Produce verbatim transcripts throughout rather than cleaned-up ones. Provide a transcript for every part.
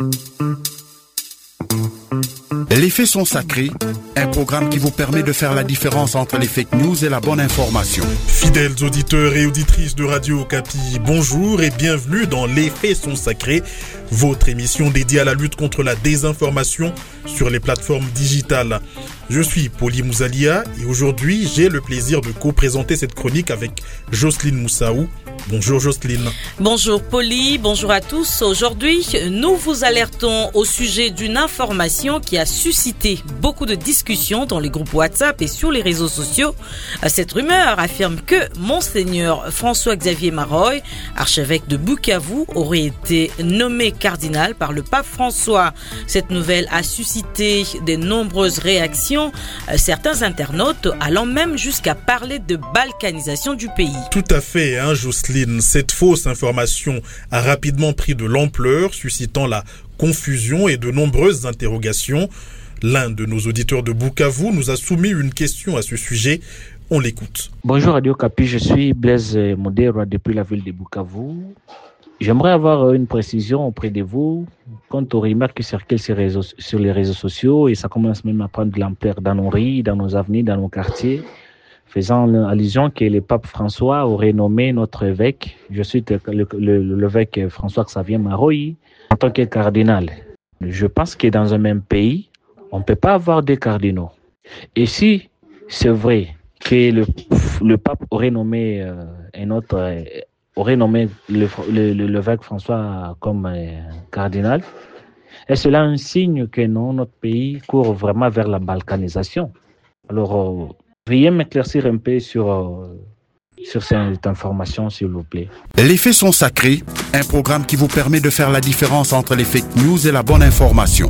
Les faits sont sacrés, un programme qui vous permet de faire la différence entre les fake news et la bonne information. Fidèles auditeurs et auditrices de Radio Okapi, bonjour et bienvenue dans Les faits sont sacrés, votre émission dédiée à la lutte contre la désinformation sur les plateformes digitales. Je suis Poli Mouzalia et aujourd'hui j'ai le plaisir de co-présenter cette chronique avec Jocelyne Moussaou. Bonjour Jocelyne. Bonjour Poli, bonjour à tous. Aujourd'hui, nous vous alertons au sujet d'une information qui a suscité beaucoup de discussions dans les groupes WhatsApp et sur les réseaux sociaux. Cette rumeur affirme que Monseigneur François-Xavier Maroy, archevêque de Bukavu, aurait été nommé cardinal par le pape François. Cette nouvelle a suscité de nombreuses réactions, certains internautes allant même jusqu'à parler de balkanisation du pays. Tout à fait, hein, Jocelyne. Cette fausse information a rapidement pris de l'ampleur, suscitant la confusion et de nombreuses interrogations. L'un de nos auditeurs de Bukavu nous a soumis une question à ce sujet. On l'écoute. Bonjour Radio Okapi, je suis Blaise Modero depuis la ville de Bukavu. J'aimerais avoir une précision auprès de vous quant aux rumeurs qui circulent sur les réseaux, sur les réseaux sociaux et ça commence même à prendre de l'ampleur dans nos rues, dans nos avenues, dans nos quartiers, faisant allusion que le pape François aurait nommé notre évêque, je suis le, le, l'évêque François-Xavier Maroy, en tant que cardinal. Je pense que dans un même pays, on ne peut pas avoir deux cardinaux. Et si c'est vrai que le, le pape aurait nommé euh, un autre, euh, aurait nommé le, le, le, l'évêque François comme euh, cardinal, est-ce là un signe que non, notre pays court vraiment vers la balkanisation? Alors, euh, veuillez m'éclaircir un peu sur, euh, sur cette information, s'il vous plaît. Les faits sont sacrés, un programme qui vous permet de faire la différence entre les fake news et la bonne information.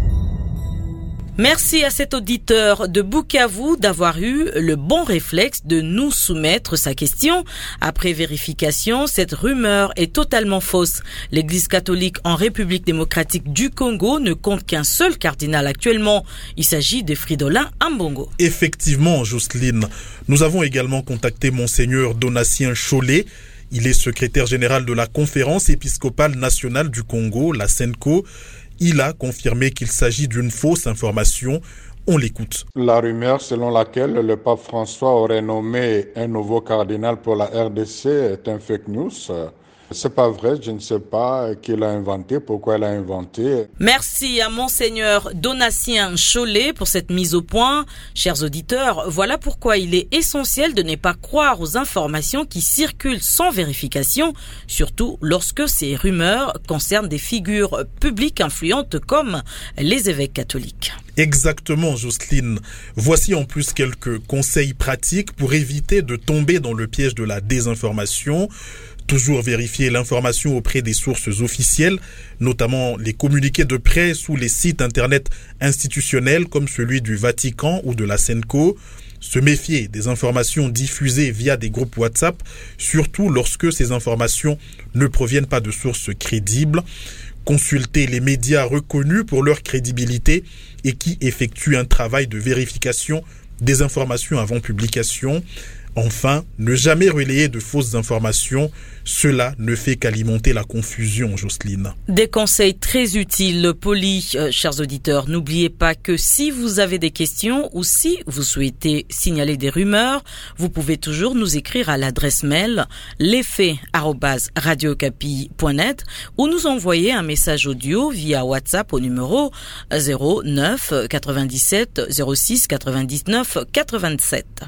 Merci à cet auditeur de Bukavu d'avoir eu le bon réflexe de nous soumettre sa question. Après vérification, cette rumeur est totalement fausse. L'Église catholique en République démocratique du Congo ne compte qu'un seul cardinal actuellement. Il s'agit de Fridolin Ambongo. Effectivement, Jocelyne, nous avons également contacté Monseigneur Donatien Chollet. Il est secrétaire général de la Conférence épiscopale nationale du Congo, la SENCO. Il a confirmé qu'il s'agit d'une fausse information. On l'écoute. La rumeur selon laquelle le pape François aurait nommé un nouveau cardinal pour la R D C est un fake news. C'est pas vrai, je ne sais pas qui l'a inventé, pourquoi il l'a inventé. Merci à Monseigneur Donatien Chollet pour cette mise au point. Chers auditeurs, voilà pourquoi il est essentiel de ne pas croire aux informations qui circulent sans vérification, surtout lorsque ces rumeurs concernent des figures publiques influentes comme les évêques catholiques. Exactement, Jocelyne. Voici en plus quelques conseils pratiques pour éviter de tomber dans le piège de la désinformation. Toujours vérifier l'information auprès des sources officielles, notamment les communiqués de presse ou les sites internet institutionnels comme celui du Vatican ou de la SENCO. Se méfier des informations diffusées via des groupes WhatsApp, surtout lorsque ces informations ne proviennent pas de sources crédibles. Consulter les médias reconnus pour leur crédibilité et qui effectuent un travail de vérification des informations avant publication. Enfin, ne jamais relayer de fausses informations, cela ne fait qu'alimenter la confusion, Jocelyne. Des conseils très utiles, Poli, euh, chers auditeurs. N'oubliez pas que si vous avez des questions ou si vous souhaitez signaler des rumeurs, vous pouvez toujours nous écrire à l'adresse mail lesfaits arobase radio okapi point net ou nous envoyer un message audio via WhatsApp au numéro zéro neuf quatre-vingt-dix-sept zéro six quatre-vingt-dix-neuf quatre-vingt-sept.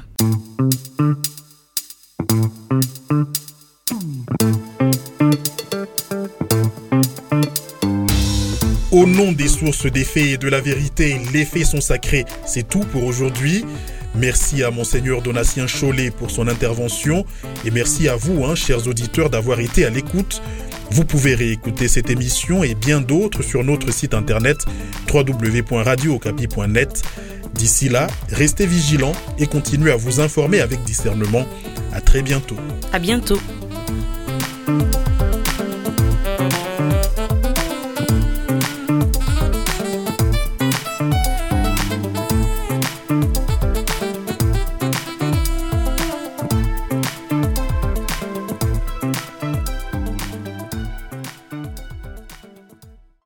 Au nom des sources des faits et de la vérité, les faits sont sacrés. C'est tout pour aujourd'hui. Merci à Monseigneur Donatien Chollet pour son intervention et merci à vous, hein, chers auditeurs, d'avoir été à l'écoute. Vous pouvez réécouter cette émission et bien d'autres sur notre site internet w w w point radio okapi point net. D'ici là, restez vigilants et continuez à vous informer avec discernement. À très bientôt. À bientôt.